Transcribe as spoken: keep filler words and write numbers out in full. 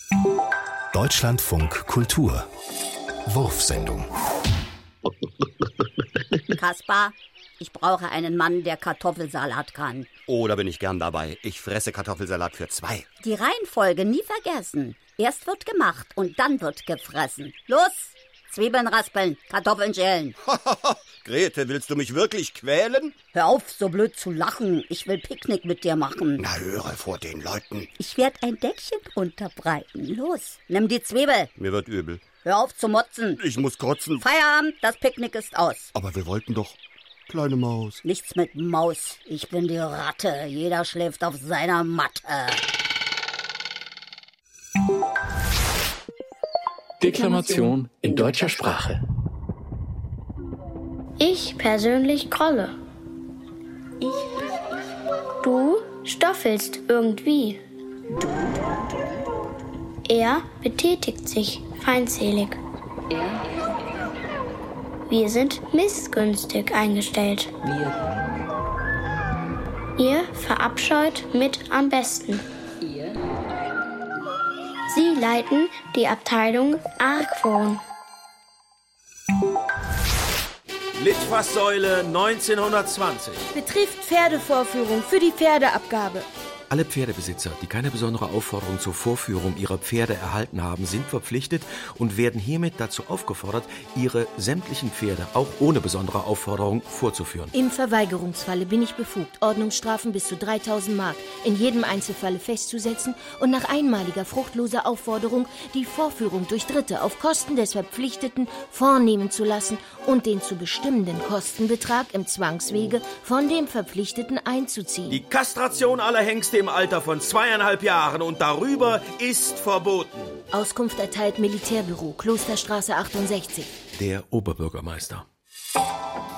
Deutschlandfunk Kultur. Wurfsendung. Kaspar, ich brauche einen Mann, der Kartoffelsalat kann. Oh, da bin ich gern dabei. Ich fresse Kartoffelsalat für zwei. Die Reihenfolge nie vergessen. Erst wird gemacht und dann wird gefressen. Los! Zwiebeln raspeln, Kartoffeln schälen. Grete, willst du mich wirklich quälen? Hör auf, so blöd zu lachen. Ich will Picknick mit dir machen. Na, höre vor den Leuten. Ich werde ein Deckchen unterbreiten. Los, nimm die Zwiebel. Mir wird übel. Hör auf zu motzen. Ich muss kotzen. Feierabend, das Picknick ist aus. Aber wir wollten doch... Kleine Maus. Nichts mit Maus. Ich bin die Ratte. Jeder schläft auf seiner Matte. Deklamation in deutscher Sprache. Ich persönlich grolle. Du stoffelst irgendwie. Er betätigt sich feindselig. Wir sind missgünstig eingestellt. Ihr verabscheut mit am besten. Sie leiten die Abteilung Argwohn. Litfaßsäule neunzehnhundertzwanzig. Betrifft Pferdevorführung für die Pferdeabgabe. Alle Pferdebesitzer, die keine besondere Aufforderung zur Vorführung ihrer Pferde erhalten haben, sind verpflichtet und werden hiermit dazu aufgefordert, ihre sämtlichen Pferde auch ohne besondere Aufforderung vorzuführen. Im Verweigerungsfalle bin ich befugt, Ordnungsstrafen bis zu dreitausend Mark in jedem Einzelfalle festzusetzen und nach einmaliger fruchtloser Aufforderung die Vorführung durch Dritte auf Kosten des Verpflichteten vornehmen zu lassen und den zu bestimmenden Kostenbetrag im Zwangswege von dem Verpflichteten einzuziehen. Die Kastration aller Hengste im Alter von zweieinhalb Jahren und darüber ist verboten. Auskunft erteilt Militärbüro, Klosterstraße achtundsechzig. Der Oberbürgermeister.